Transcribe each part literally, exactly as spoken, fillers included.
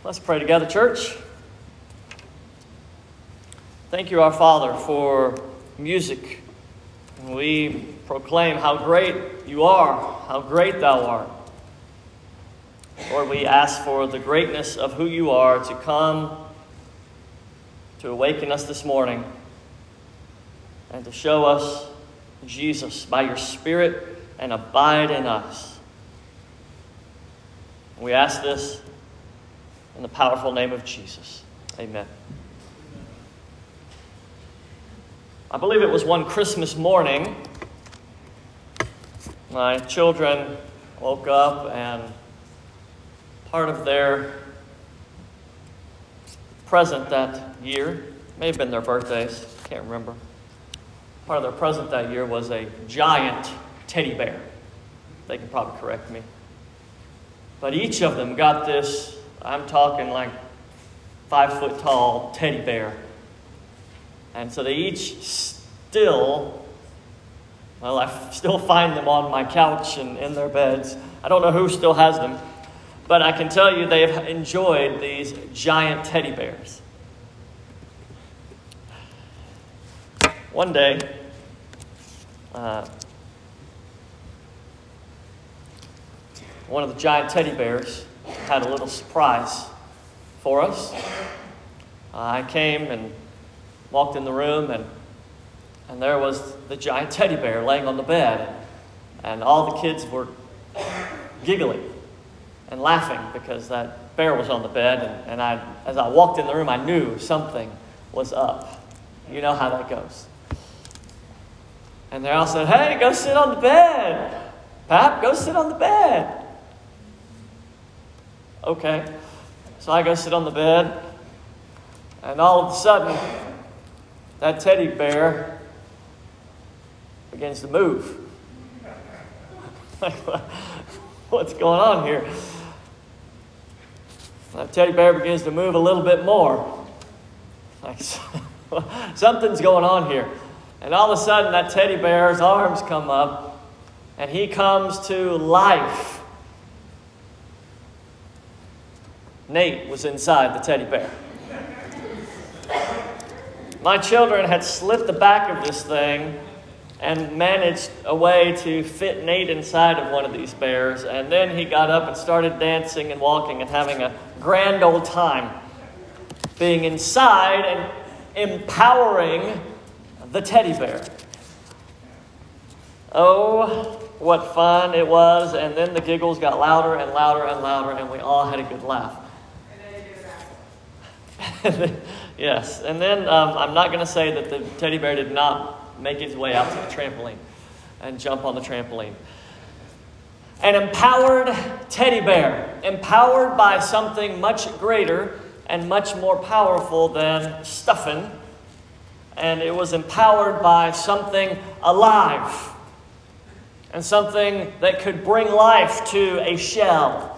Let's pray together, church. Thank you, our Father, for music. We proclaim how great you are, how great thou art. Lord, we ask for the greatness of who you are to come to awaken us this morning and to show us Jesus by your Spirit and abide in us. We ask this in the powerful name of Jesus. Amen. I believe it was one Christmas morning, my children woke up and part of their present that year, may have been their birthdays, can't remember. Part of their present that year was a giant teddy bear. They can probably correct me. But each of them got this, I'm talking like five foot tall teddy bear. And so they each still, well, I still find them on my couch and in their beds. I don't know who still has them. But I can tell you they've enjoyed these giant teddy bears. One day, uh, one of the giant teddy bears had a little surprise for us. Uh, I came and walked in the room, and and there was the giant teddy bear laying on the bed, and all the kids were giggling and laughing because that bear was on the bed, and, and I, as I walked in the room, I knew something was up. You know how that goes. And they all said, "Hey, go sit on the bed. Pap, go sit on the bed." Okay. So I go sit on the bed, and all of a sudden, that teddy bear begins to move. Like, what's going on here? That teddy bear begins to move a little bit more. Like, something's going on here. And all of a sudden, that teddy bear's arms come up, and he comes to life. Nate was inside the teddy bear. My children had slit the back of this thing and managed a way to fit Nate inside of one of these bears. And then he got up and started dancing and walking and having a grand old time being inside and empowering the teddy bear. Oh, what fun it was. And then the giggles got louder and louder and louder, and we all had a good laugh. Yes, and then um, I'm not going to say that the teddy bear did not make his way out to the trampoline and jump on the trampoline. An empowered teddy bear, empowered by something much greater and much more powerful than stuffing, and it was empowered by something alive and something that could bring life to a shell.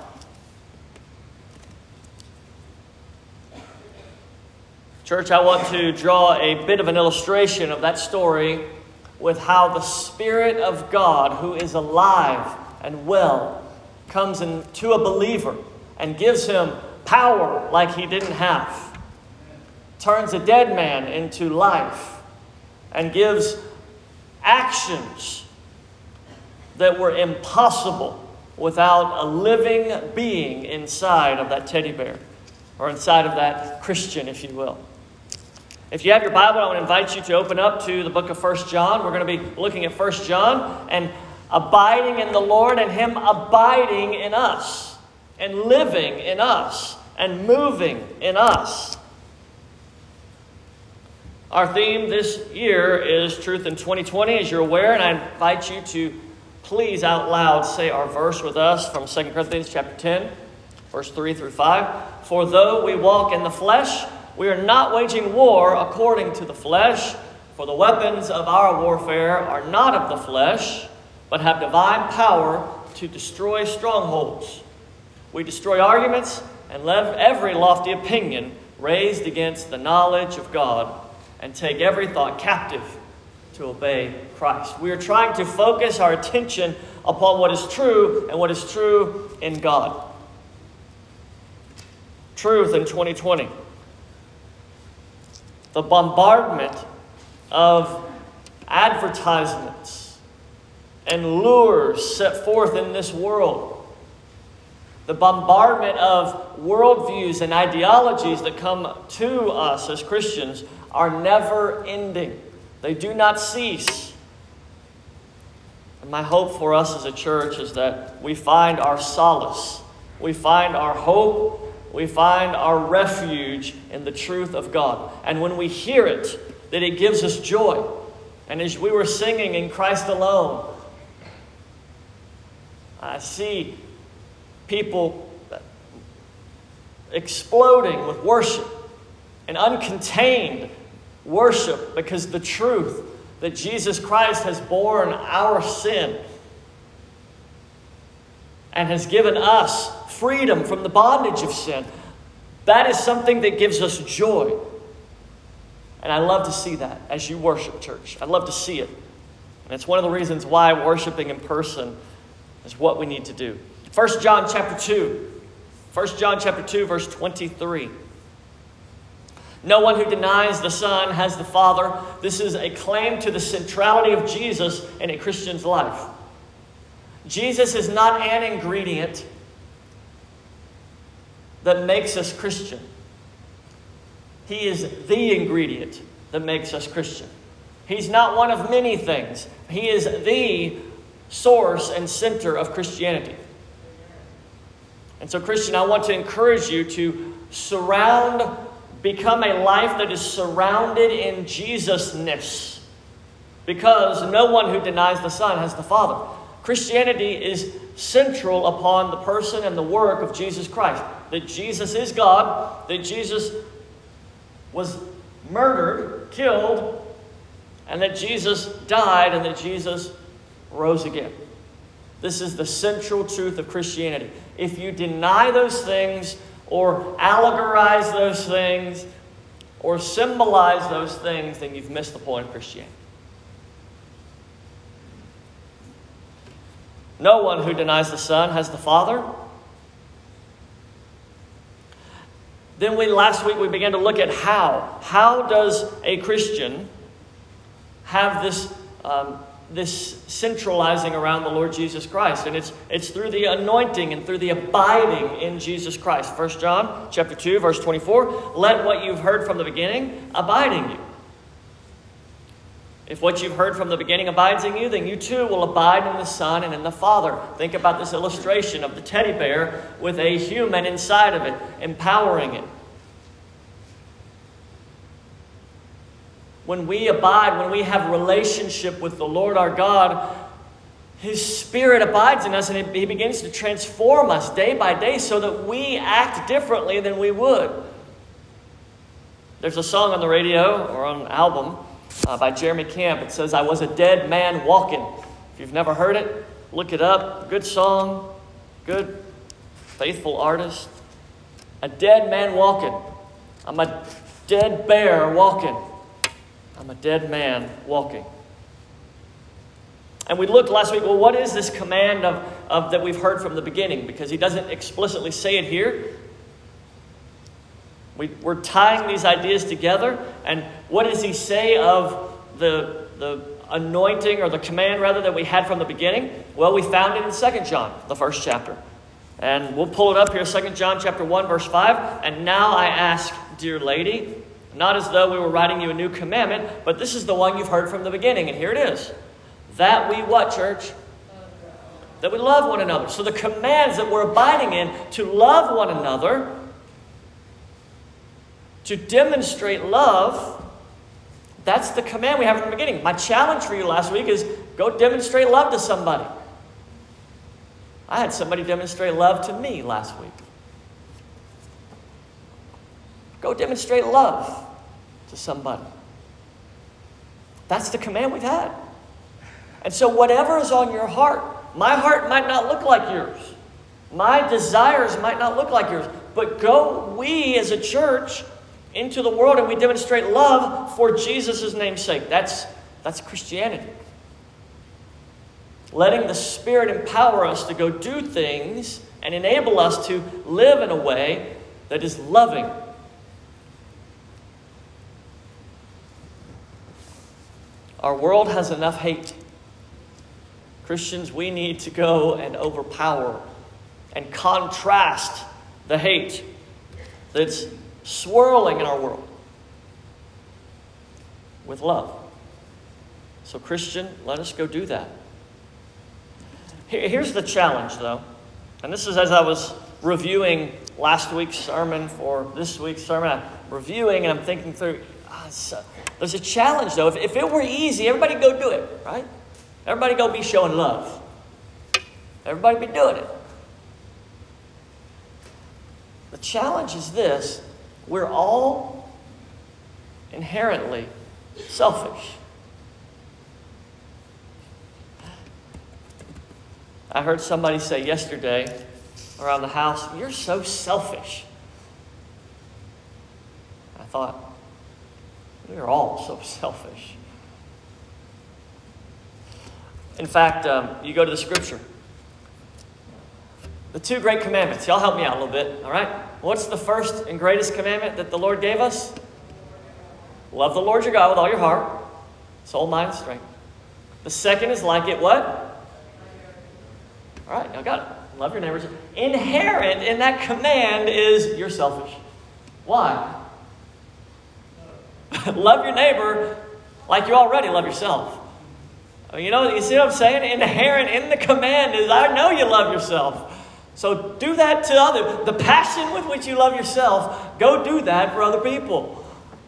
Church, I want to draw a bit of an illustration of that story with how the Spirit of God, who is alive and well, comes into a believer and gives him power like he didn't have, turns a dead man into life, and gives actions that were impossible without a living being inside of that teddy bear, or inside of that Christian, if you will. If you have your Bible, I want to invite you to open up to the book of First John. We're going to be looking at First John and abiding in the Lord and Him abiding in us and living in us and moving in us. Our theme this year is Truth in twenty twenty, as you're aware, and I invite you to please out loud say our verse with us from Second Corinthians chapter ten, verse three through five. For though we walk in the flesh, we are not waging war according to the flesh, for the weapons of our warfare are not of the flesh, but have divine power to destroy strongholds. We destroy arguments and let every lofty opinion raised against the knowledge of God, and take every thought captive to obey Christ. We are trying to focus our attention upon what is true and what is true in God. truth in twenty twenty. The bombardment of advertisements and lures set forth in this world. The bombardment of worldviews and ideologies that come to us as Christians are never ending. They do not cease. And my hope for us as a church is that we find our solace, we find our hope, we find our refuge in the truth of God. And when we hear it, that it gives us joy. And as we were singing in Christ alone, I see people exploding with worship and uncontained worship because the truth that Jesus Christ has borne our sin and has given us freedom from the bondage of sin. That is something that gives us joy. And I love to see that as you worship, church. I love to see it. And it's one of the reasons why worshiping in person is what we need to do. First John chapter two. First John chapter two, verse twenty-three. No one who denies the Son has the Father. This is a claim to the centrality of Jesus in a Christian's life. Jesus is not an ingredient that makes us Christian. He is the ingredient that makes us Christian. He's not one of many things. He is the source and center of Christianity. And so, Christian, I want to encourage you to surround, become a life that is surrounded in Jesus-ness. Because no one who denies the Son has the Father. Christianity is central upon the person and the work of Jesus Christ. That Jesus is God, that Jesus was murdered, killed, and that Jesus died, and that Jesus rose again. This is the central truth of Christianity. If you deny those things, or allegorize those things, or symbolize those things, then you've missed the point of Christianity. No one who denies the Son has the Father. Then we last week we began to look at how. How does a Christian have this um, this centralizing around the Lord Jesus Christ? And it's it's through the anointing and through the abiding in Jesus Christ. First John chapter two, verse twenty-four. Let what you've heard from the beginning abide in you. If what you've heard from the beginning abides in you, then you too will abide in the Son and in the Father. Think about this illustration of the teddy bear with a human inside of it, empowering it. When we abide, when we have relationship with the Lord our God, His Spirit abides in us, and He begins to transform us day by day so that we act differently than we would. There's a song on the radio or on an album Uh, by Jeremy Camp. It says, I was a dead man walking. If you've never heard it, look it up. Good song. Good, faithful artist. A dead man walking. I'm a dead bear walking. I'm a dead man walking. And we looked last week, well, what is this command of, of that we've heard from the beginning? Because he doesn't explicitly say it here. We, we're tying these ideas together. And what does he say of the, the anointing, or the command rather, that we had from the beginning? Well, we found it in Second John, the first chapter. And we'll pull it up here, Second John chapter one, verse five. And now I ask, dear lady, not as though we were writing you a new commandment, but this is the one you've heard from the beginning. And here it is. That we what, church? That we love one another. So the commands that we're abiding in to love one another, to demonstrate love, that's the command we have from the beginning. My challenge for you last week is go demonstrate love to somebody. I had somebody demonstrate love to me last week. Go demonstrate love to somebody. That's the command we've had. And so whatever is on your heart, my heart might not look like yours. My desires might not look like yours. But go, we as a church, into the world, and we demonstrate love for Jesus' name's sake. That's, that's Christianity. Letting the Spirit empower us to go do things and enable us to live in a way that is loving. Our world has enough hate. Christians, we need to go and overpower and contrast the hate that's swirling in our world with love. So, Christian, let us go do that. Here's the challenge, though. And this is as I was reviewing last week's sermon for this week's sermon. I'm reviewing and I'm thinking through, ah, so, there's a challenge, though. If, if it were easy, everybody go do it, right? Everybody go be showing love. Everybody be doing it. The challenge is this. We're all inherently selfish. I heard somebody say yesterday around the house, "You're so selfish." I thought, we're all so selfish. In fact, um, you go to the scripture. The two great commandments. Y'all help me out a little bit, all right? What's the first and greatest commandment that the Lord gave us? Love the Lord your God with all your heart, soul, mind, and strength. The second is like it, what? All right, y'all got it. Love your neighbors. Inherent in that command is you're selfish. Why? Love your neighbor like you already love yourself. You know, you see what I'm saying? Inherent in the command is I know you love yourself. So do that to others. The passion with which you love yourself, go do that for other people.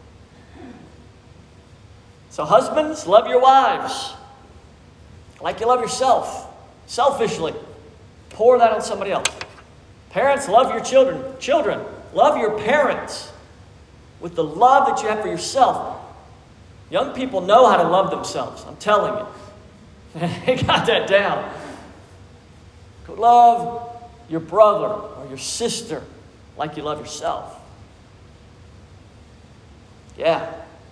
So husbands, love your wives like you love yourself. Selfishly. Pour that on somebody else. Parents, love your children. Children, love your parents with the love that you have for yourself. Young people know how to love themselves. I'm telling you. They got that down. Go love your brother or your sister like you love yourself. Yeah.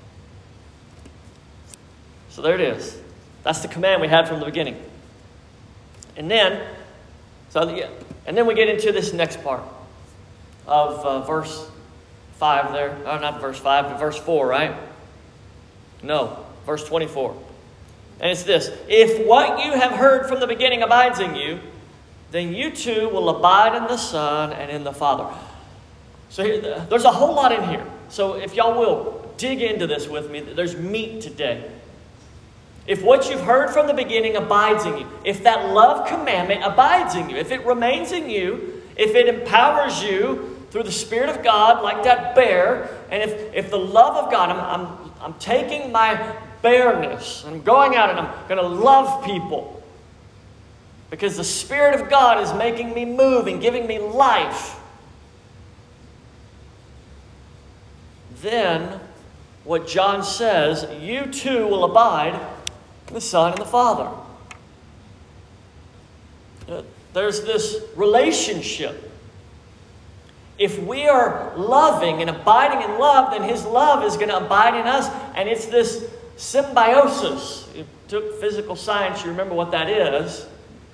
So there it is. That's the command we had from the beginning. And then, so yeah, and then we get into this next part of uh, verse five there. Oh, not verse five, but verse four, right? No, verse twenty-four. And it's this. If what you have heard from the beginning abides in you, then you too will abide in the Son and in the Father. So here, there's a whole lot in here. So if y'all will, dig into this with me. There's meat today. If what you've heard from the beginning abides in you, if that love commandment abides in you, if it remains in you, if it empowers you through the Spirit of God like that bear, and if, if the love of God, I'm, I'm, I'm taking my bareness, I'm going out and I'm going to love people because the Spirit of God is making me move and giving me life, then what John says, you too will abide in the Son and the Father. There's this relationship. If we are loving and abiding in love, then His love is going to abide in us. And it's this symbiosis. If you took physical science, you remember what that is.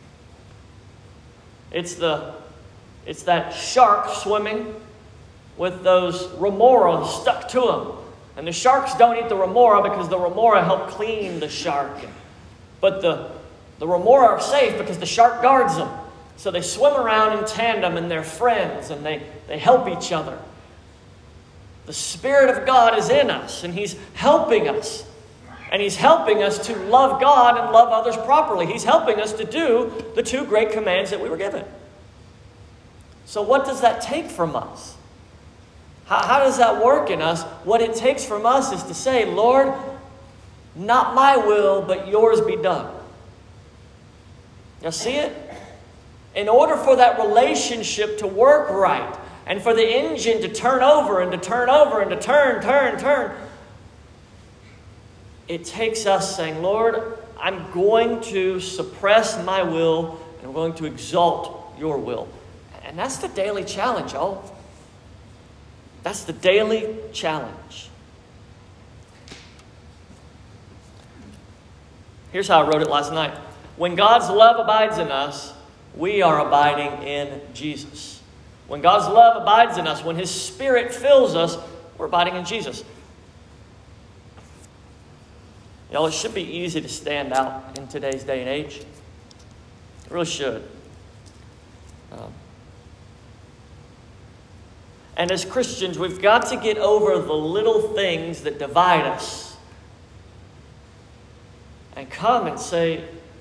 It's the, it's that shark swimming with those remora stuck to them. And the sharks don't eat the remora because the remora help clean the shark. But the, the remora are safe because the shark guards them. So they swim around in tandem and they're friends and they, they help each other. The Spirit of God is in us and He's helping us. And He's helping us to love God and love others properly. He's helping us to do the two great commands that we were given. So what does that take from us? How, how does that work in us? What it takes from us is to say, Lord, not my will, but yours be done. You see it? In order for that relationship to work right, and for the engine to turn over and to turn over and to turn, turn, turn, it takes us saying, Lord, I'm going to suppress my will and I'm going to exalt your will. And that's the daily challenge, y'all. That's the daily challenge. Here's how I wrote it last night. When God's love abides in us, we are abiding in Jesus. When God's love abides in us, when His Spirit fills us, we're abiding in Jesus. Y'all, it should be easy to stand out in today's day and age. It really should. Um, and as Christians, we've got to get over the little things that divide us and come and say,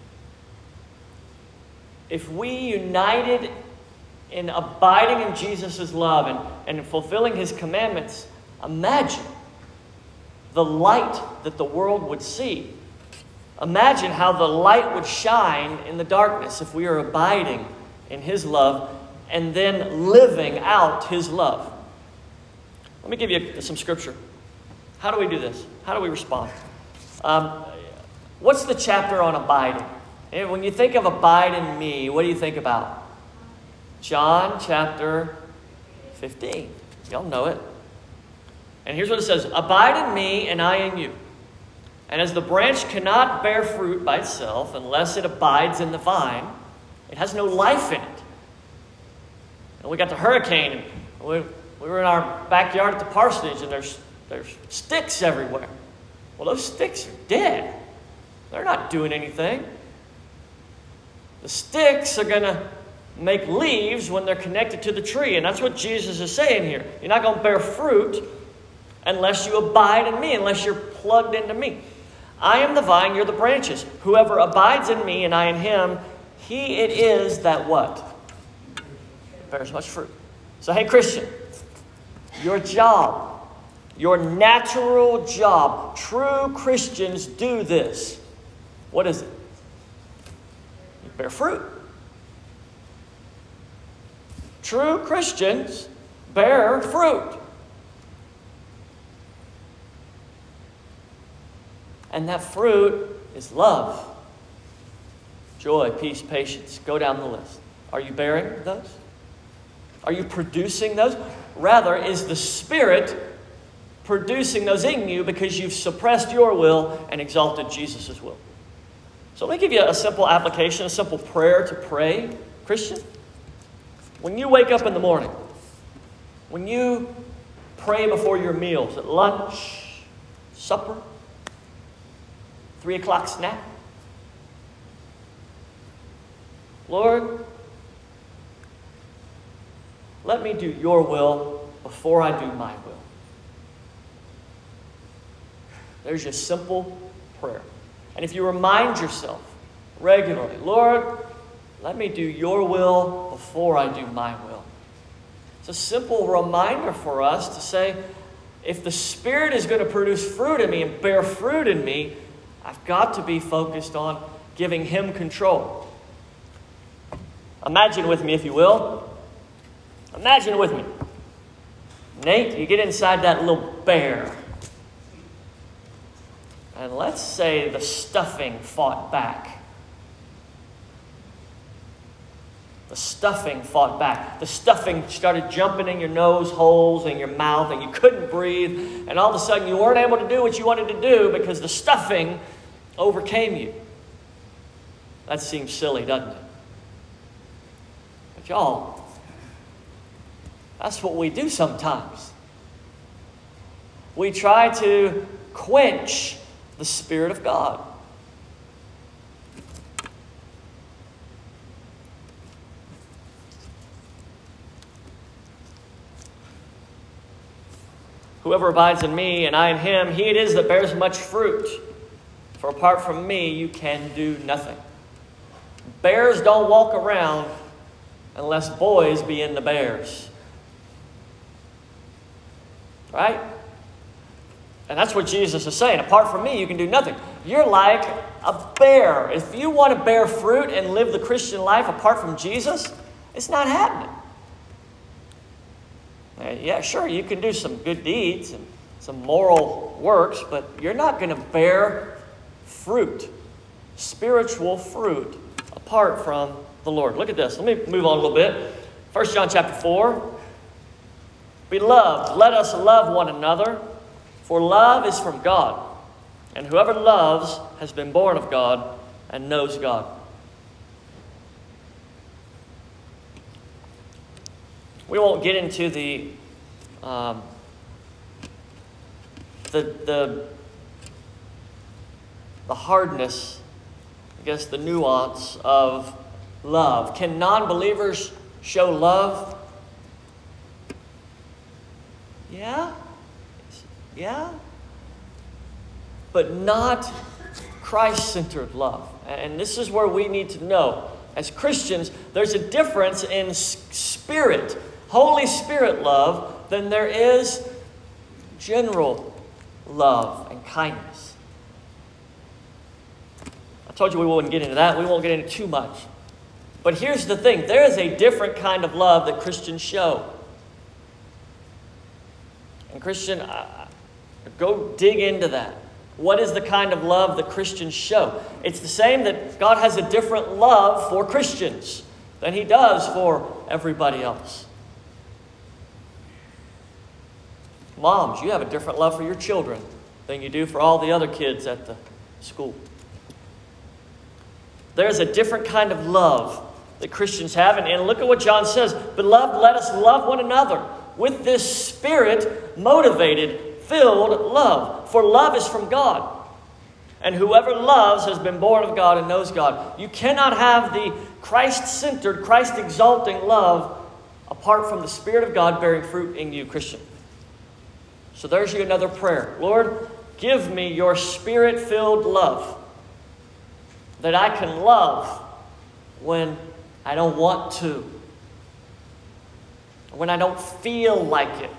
if we united in abiding in Jesus' love and, and fulfilling His commandments, imagine the light that the world would see. Imagine how the light would shine in the darkness if we are abiding in His love and then living out His love. Let me give you some scripture. How do we do this? How do we respond? Um, what's the chapter on abiding? And when you think of abide in me, what do you think about? John chapter fifteen. Y'all know it. And here's what it says. Abide in me and I in you. And as the branch cannot bear fruit by itself unless it abides in the vine, it has no life in it. And we got the hurricane. And we, we were in our backyard at the parsonage and there's, there's sticks everywhere. Well, those sticks are dead. They're not doing anything. The sticks are going to make leaves when they're connected to the tree. And that's what Jesus is saying here. You're not going to bear fruit unless you abide in me, unless you're plugged into me. I am the vine, you're the branches. Whoever abides in me and I in him, he it is that what? Bears much fruit. So hey Christian, your job, your natural job, true Christians do this. What is it? You bear fruit. True Christians bear fruit. And that fruit is love, joy, peace, patience. Go down the list. Are you bearing those? Are you producing those? Rather, is the Spirit producing those in you because you've suppressed your will and exalted Jesus' will? So let me give you a simple application, a simple prayer to pray, Christian. When you wake up in the morning, when you pray before your meals, at lunch, supper, three o'clock snack, Lord, let me do your will before I do my will. There's your simple prayer. And if you remind yourself regularly, Lord, let me do your will before I do my will. It's a simple reminder for us to say, if the Spirit is going to produce fruit in me and bear fruit in me, I've got to be focused on giving Him control. Imagine with me, if you will. Imagine with me. Nate, you get inside that little bear. And let's say the stuffing fought back. The stuffing fought back. The stuffing started jumping in your nose holes and your mouth and you couldn't breathe. And all of a sudden you weren't able to do what you wanted to do because the stuffing overcame you. That seems silly, doesn't it? But y'all, that's what we do sometimes. We try to quench the Spirit of God. Whoever abides in me and I in him, he it is that bears much fruit. For apart from me, you can do nothing. Bears don't walk around unless boys be in the bears. Right? And that's what Jesus is saying. Apart from me, you can do nothing. You're like a bear. If you want to bear fruit and live the Christian life apart from Jesus, it's not happening. Yeah, sure, you can do some good deeds and some moral works, but you're not going to bear fruit, spiritual fruit, apart from the Lord. Look at this. Let me move on a little bit. First John chapter four. Beloved, let us love one another, for love is from God. And whoever loves has been born of God and knows God. We won't get into the um, the the the hardness, I guess the nuance of love. Can non-believers show love? Yeah. Yeah. But not Christ-centered love. And this is where we need to know. As Christians, there's a difference in spirit, Holy Spirit love, than there is general love and kindness. I told you we wouldn't get into that. We won't get into too much. But here's the thing. There is a different kind of love that Christians show. And Christian, uh, go dig into that. What is the kind of love that Christians show? It's the same that God has a different love for Christians than He does for everybody else. Moms, you have a different love for your children than you do for all the other kids at the school. There's a different kind of love that Christians have. And, and look at what John says. Beloved, let us love one another with this Spirit-motivated, filled love. For love is from God. And whoever loves has been born of God and knows God. You cannot have the Christ-centered, Christ-exalting love apart from the Spirit of God bearing fruit in you, Christian. So there's you another prayer. Lord, give me your Spirit-filled love, that I can love when I don't want to, when I don't feel like it.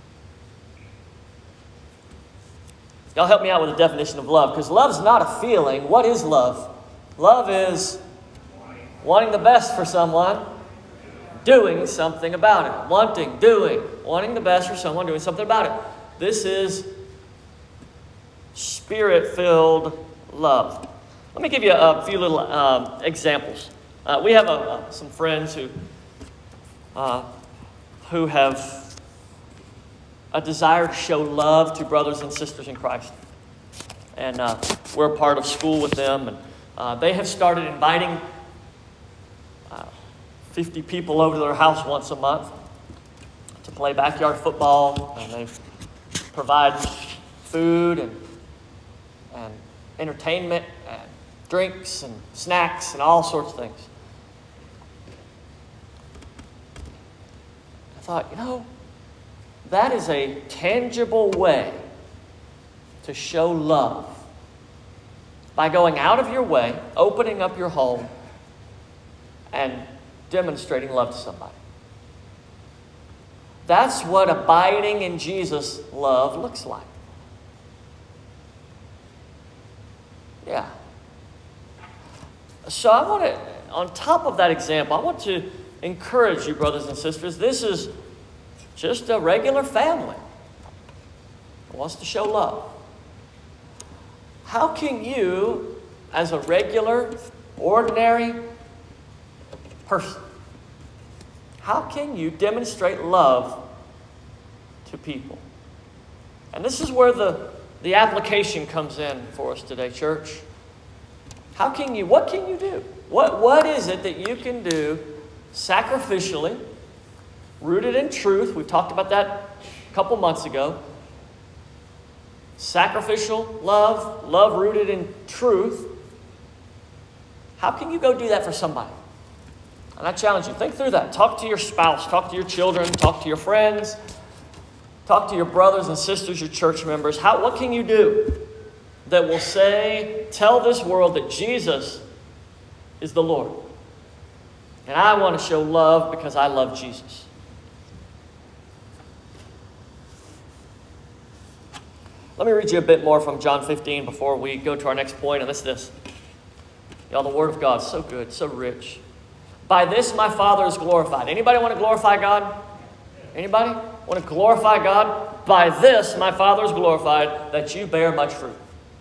Y'all help me out with the definition of love, because love's not a feeling. What is love? Love is wanting the best for someone, doing something about it. Wanting, doing, wanting the best for someone, doing something about it. This is Spirit-filled love. Let me give you a few little um, examples. Uh, we have a, uh, some friends who uh, who have a desire to show love to brothers and sisters in Christ. And uh, we're a part of school with them. And uh, they have started inviting uh, fifty people over to their house once a month to play backyard football. And they provide food and, and entertainment and drinks and snacks and all sorts of things. I thought, you know, that is a tangible way to show love. By going out of your way, opening up your home, and demonstrating love to somebody. That's what abiding in Jesus' love looks like. Yeah. So I want to, on top of that example, I want to encourage you, brothers and sisters. This is just a regular family who wants to show love. How can you, as a regular, ordinary person, how can you demonstrate love to people? And this is where the, the application comes in for us today, church. How can you, what can you do? What, what is it that you can do sacrificially, rooted in truth? We talked about that a couple months ago. Sacrificial love, love rooted in truth. How can you go do that for somebody? And I challenge you, think through that. Talk to your spouse, talk to your children, talk to your friends, talk to your brothers and sisters, your church members. How, what can you do that will say, tell this world that Jesus is the Lord? And I want to show love because I love Jesus. Let me read you a bit more from John fifteen before we go to our next point, and it's this. Y'all, the Word of God is so good, so rich. By this my Father is glorified. Anybody want to glorify God? Anybody want to glorify God? By this my Father is glorified, that you bear much fruit,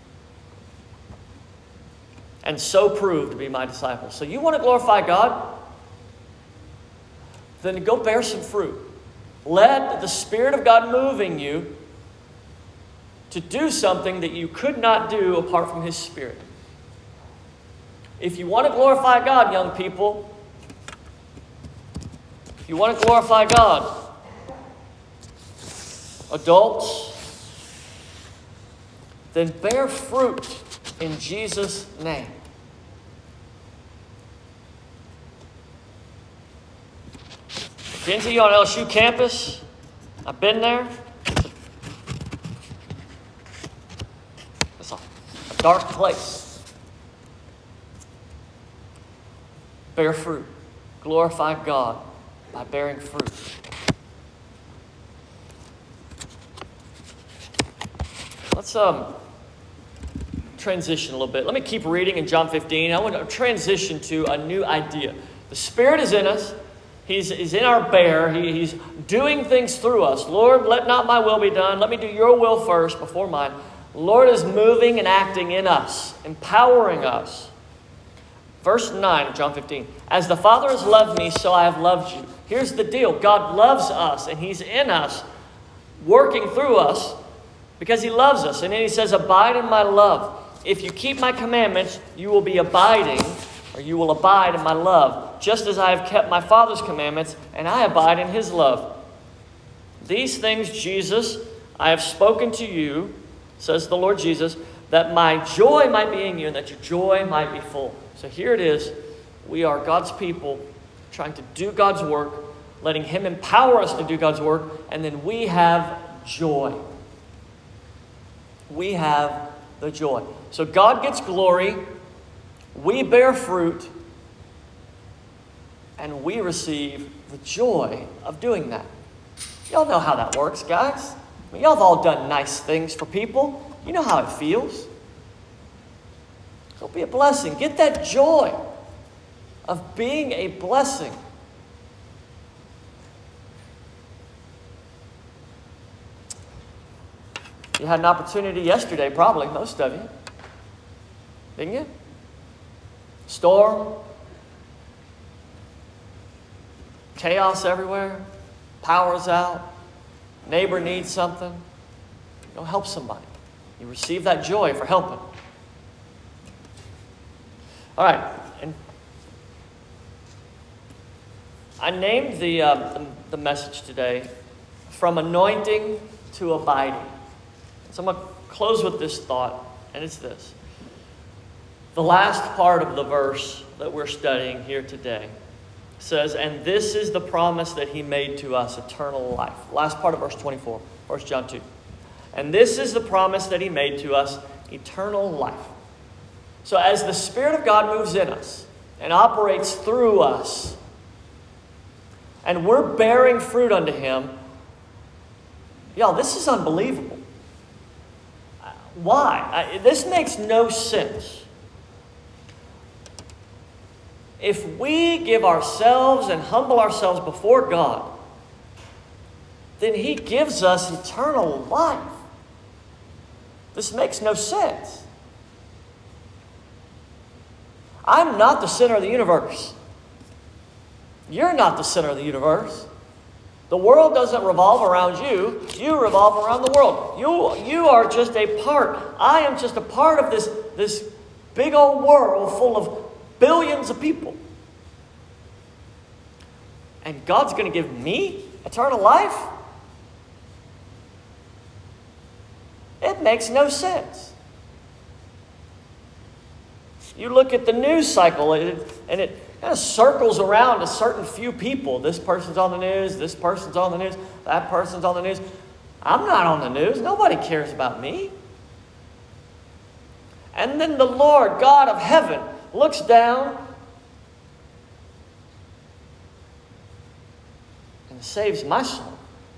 and so prove to be my disciples. So you want to glorify God? Then go bear some fruit. Let the Spirit of God move in you to do something that you could not do apart from His Spirit. If you want to glorify God, young people, If you want to glorify God, adults, then bear fruit in Jesus' name. Kenzie, on L S U campus, I've been there. It's a, a dark place. Bear fruit. Glorify God by bearing fruit. Let's um, transition a little bit. Let me keep reading in John fifteen. I want to transition to a new idea. The Spirit is in us. He's, he's in our bear. He, he's doing things through us. Lord, let not my will be done. Let me do your will first before mine. Lord is moving and acting in us, empowering us. Verse nine of John fifteen. As the Father has loved me, so I have loved you. Here's the deal. God loves us, and He's in us, working through us, because He loves us. And then He says, abide in my love. If you keep my commandments, you will be abiding, or you will abide in my love, just as I have kept my Father's commandments, and I abide in His love. These things, Jesus, I have spoken to you, says the Lord Jesus, that my joy might be in you, and that your joy might be full. So here it is. We are God's people, trying to do God's work, letting Him empower us to do God's work, and then we have joy. We have the joy. So God gets glory, we bear fruit, and we receive the joy of doing that. Y'all know how that works, guys. I mean, y'all have all done nice things for people. You know how it feels. So be a blessing. Get that joy of being a blessing. You had an opportunity yesterday, probably, most of you. Didn't you? Storm. Chaos everywhere. Power's out. Neighbor needs something. Go help somebody. You receive that joy for helping. All right. And I named the, uh, the, the message today, From Anointing to Abiding. So I'm going to close with this thought, and it's this. The last part of the verse that we're studying here today says, and this is the promise that He made to us, eternal life. Last part of verse twenty-four, First John two. And this is the promise that He made to us, eternal life. So as the Spirit of God moves in us and operates through us, and we're bearing fruit unto Him, y'all, this is unbelievable. Why? I, this makes no sense. If we give ourselves and humble ourselves before God, then He gives us eternal life. This makes no sense. I'm not the center of the universe. You're not the center of the universe. The world doesn't revolve around you. You revolve around the world. You, you are just a part. I am just a part of this, this big old world full of billions of people. And God's going to give me eternal life? It makes no sense. You look at the news cycle, and it kind of circles around a certain few people. This person's on the news, this person's on the news, that person's on the news. I'm not on the news. Nobody cares about me. And then the Lord, God of heaven, looks down and saves my soul.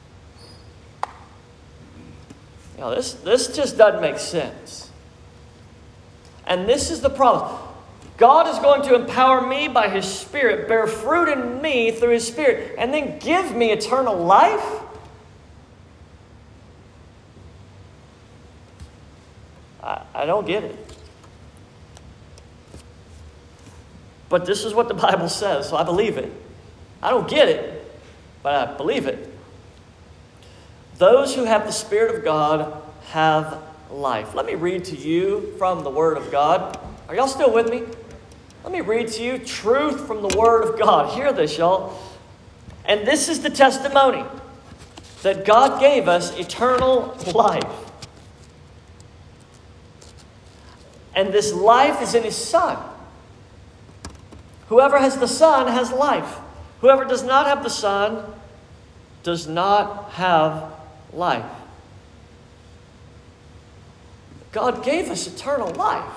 You know, this, this just doesn't make sense. And this is the promise. God is going to empower me by His Spirit, bear fruit in me through His Spirit, and then give me eternal life? I, I don't get it. But this is what the Bible says, so I believe it. I don't get it, but I believe it. Those who have the Spirit of God have life. Let me read to you from the Word of God. Are y'all still with me? Let me read to you truth from the Word of God. Hear this, y'all. And this is the testimony, that God gave us eternal life. And this life is in His Son. Whoever has the Son has life. Whoever does not have the Son does not have life. God gave us eternal life.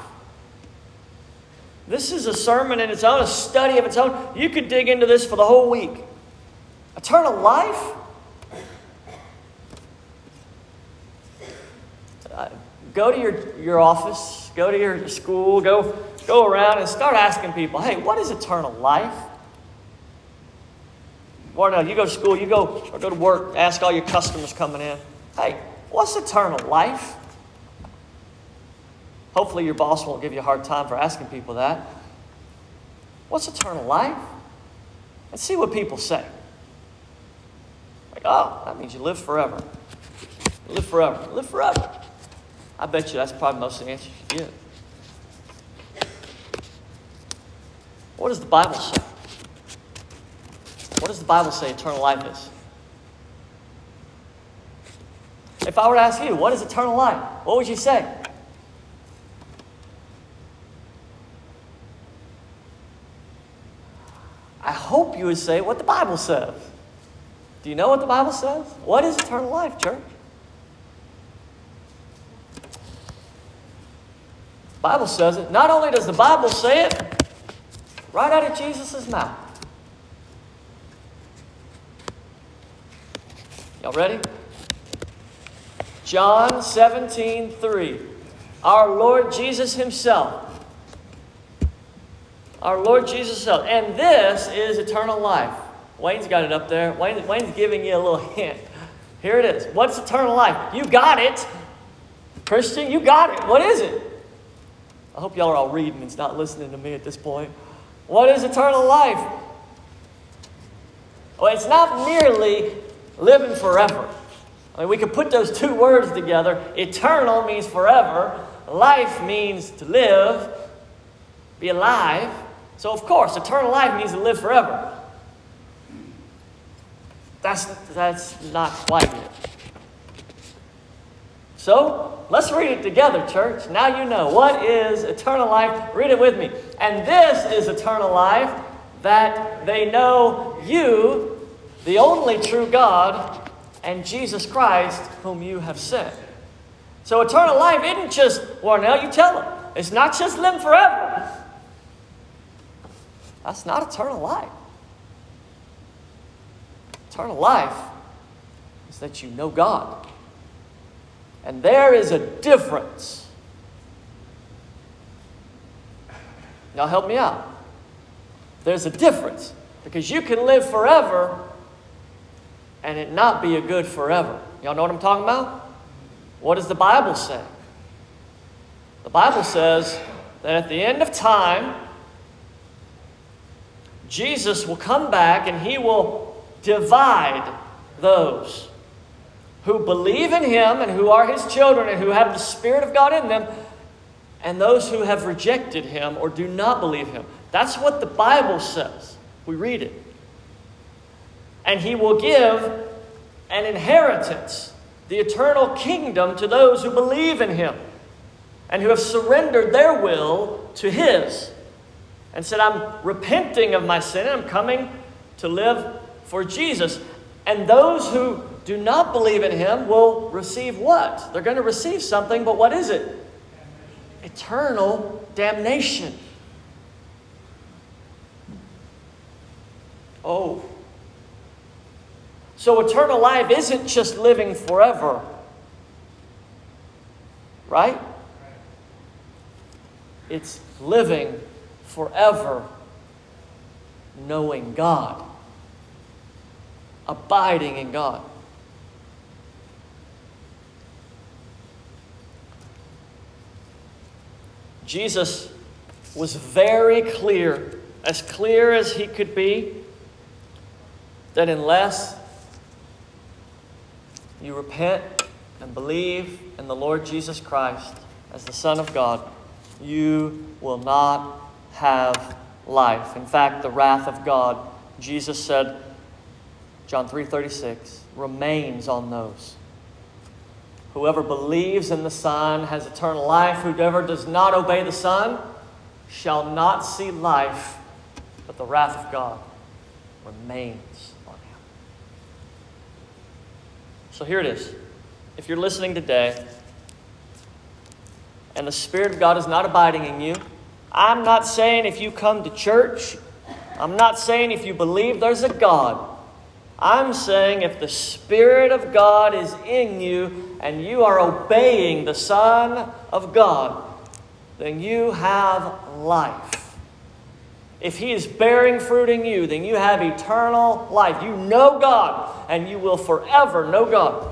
This is a sermon in its own, a study of its own. You could dig into this for the whole week. Eternal life? Uh, go to your, your office, go to your school, go, go around and start asking people, hey, what is eternal life? Or no, you go to school, you go, or go to work, ask all your customers coming in, hey, what's eternal life? Hopefully your boss won't give you a hard time for asking people that. What's eternal life? And see what people say. Like, oh, that means you live forever. You live forever. You live forever. I bet you that's probably most of the answers you get. What does the Bible say? What does the Bible say eternal life is? If I were to ask you, what is eternal life? What would you say? I hope you would say what the Bible says. Do you know what the Bible says? What is eternal life, church? The Bible says it. Not only does the Bible say it, right out of Jesus' mouth. Y'all ready? John seventeen three. Our Lord Jesus Himself. Our Lord Jesus Himself. And this is eternal life. Wayne's got it up there. Wayne, Wayne's giving you a little hint. Here it is. What's eternal life? You got it. Christian, you got it. What is it? I hope y'all are all reading and not listening to me at this point. What is eternal life? Well, it's not merely living forever. I mean, we could put those two words together. Eternal means forever. Life means to live, be alive. So, of course, eternal life means to live forever. That's, that's not quite it. So, let's read it together, church. Now you know. What is eternal life? Read it with me. And this is eternal life, that they know you, the only true God, and Jesus Christ, whom you have sent. So eternal life isn't just, well, now you tell them. It's not just live forever. That's not eternal life. Eternal life is that you know God. And there is a difference. Y'all help me out. There's a difference. Because you can live forever and it not be a good forever. Y'all know what I'm talking about? What does the Bible say? The Bible says that at the end of time, Jesus will come back and He will divide those who believe in Him and who are His children and who have the Spirit of God in them, and those who have rejected Him or do not believe Him. That's what the Bible says. We read it. And He will give an inheritance, the eternal kingdom, to those who believe in Him and who have surrendered their will to His and said, I'm repenting of my sin and I'm coming to live for Jesus. And those who do not believe in Him will receive what? They're going to receive something, but what is it? Eternal damnation. Oh. So eternal life isn't just living forever. Right? It's living forever knowing God. Abiding in God. Jesus was very clear, as clear as He could be, that unless you repent and believe in the Lord Jesus Christ as the Son of God, you will not have life. In fact, the wrath of God, Jesus said, John three thirty-six, remains on those. Whoever believes in the Son has eternal life. Whoever does not obey the Son shall not see life, but the wrath of God remains on him. So here it is. If you're listening today and the Spirit of God is not abiding in you, I'm not saying if you come to church, I'm not saying if you believe there's a God. I'm saying if the Spirit of God is in you and you are obeying the Son of God, then you have life. If He is bearing fruit in you, then you have eternal life. You know God, and you will forever know God.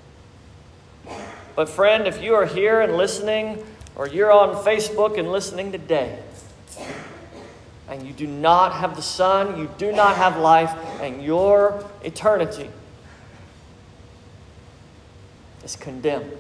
But friend, if you are here and listening, or you're on Facebook and listening today, and you do not have the Son, you do not have life, and your eternity is condemned.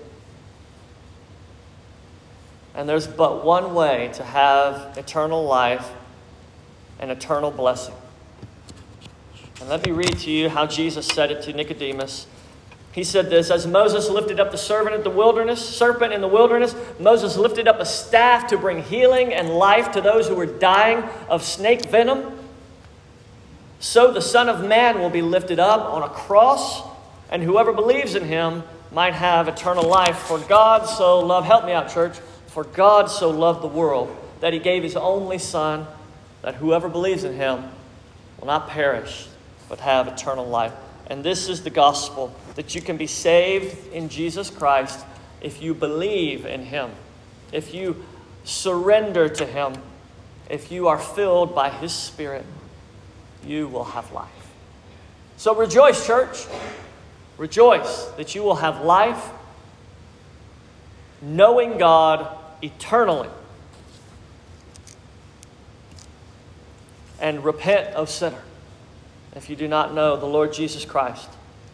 And there's but one way to have eternal life and eternal blessing. And let me read to you how Jesus said it to Nicodemus. He said this, as Moses lifted up the serpent in the wilderness, serpent in the wilderness, Moses lifted up a staff to bring healing and life to those who were dying of snake venom. So the Son of Man will be lifted up on a cross, and whoever believes in Him might have eternal life. For God so loved, help me out, church, for God so loved the world that He gave His only Son, that whoever believes in Him will not perish, but have eternal life. And this is the gospel, that you can be saved in Jesus Christ if you believe in Him, if you surrender to Him, if you are filled by His Spirit, you will have life. So rejoice, church. Rejoice that you will have life, knowing God eternally. And repent, O sinner, if you do not know the Lord Jesus Christ.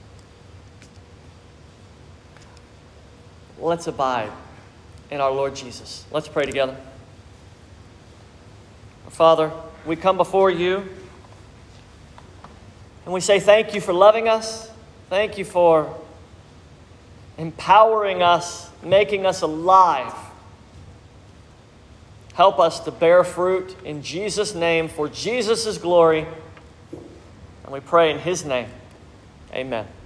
Let's abide in our Lord Jesus. Let's pray together. Father, we come before you and we say thank you for loving us. Thank you for empowering us, making us alive. Help us to bear fruit in Jesus' name for Jesus' glory. And we pray in His name. Amen.